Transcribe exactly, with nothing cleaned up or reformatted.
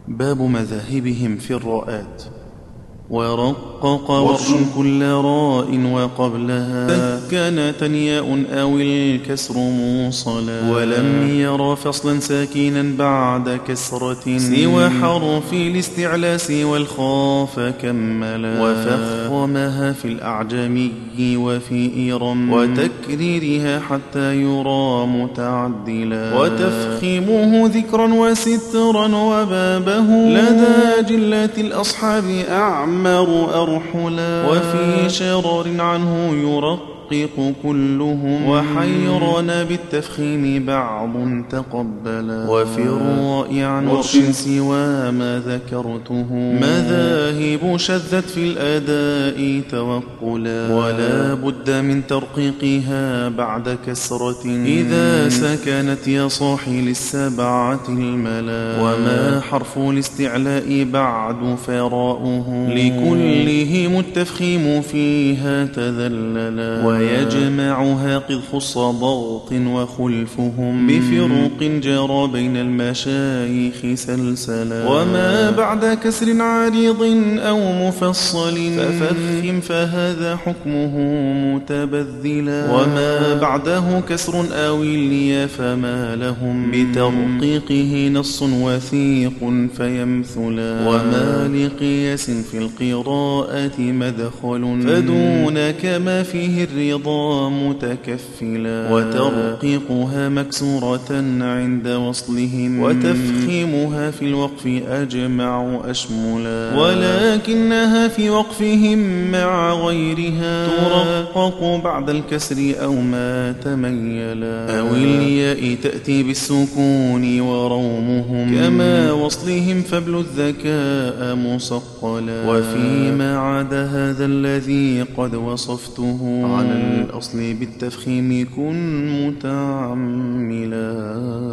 باب مذاهبهم في الراءات. ورقق ورش كل راء وقبلها سكنة ياء أو الكسر موصلا، ولم ير فصلا ساكنا بعد كسرة سوى حرف الاستعلاء سوى الخاف كملا، وفخمها في الأعجمي وفي إيرم وتكريرها حتى يرى متعدلا، وتفخمه ذكرا وسترا وبابه لدى جلة الأصحاب أعمى مر أرحلا، وفي شرر عنه يرقق كلهم وحيرنا بالتفخيم بعض تقبلا، وفي الراء عن ورش سوى ما ذكرته مذاهب شذت في الأداء توقلا، ولا بد من ترقيقها بعد كسرة إذا سكنت يا صاحي للسبعة الملا، وما حرف الاستعلاء بعد فراؤه لكلهم التفخيم فيها تذللا، ويجمعها قد خص ضغط وخلفهم بفروق جرى بين المشايخ سلسلا، وما بعد كسر عارض أو مفصل ففخم فهذا حكمه متبذلا، وما بعده كسر أو اليا فما لهم بترقيقه نص وثيق فيمثلا، وما لقياس في القراءة مدخل فدونك ما فيه الرضا متكفلا، وترقيقها مكسورة عند وصلهم وتفخيمها في الوقف أجمع أشملا، ولكنها في وقفهم مع غيرها ترقق بعد الكسر أو ما تميلا، أو الياء تأتي بالسكون ورومهم كما وصلهم فبل الذكاء مصقلا، وفيما عدا هذا الذي قد وصفته على الأصل بالتفخيم كن متعملا.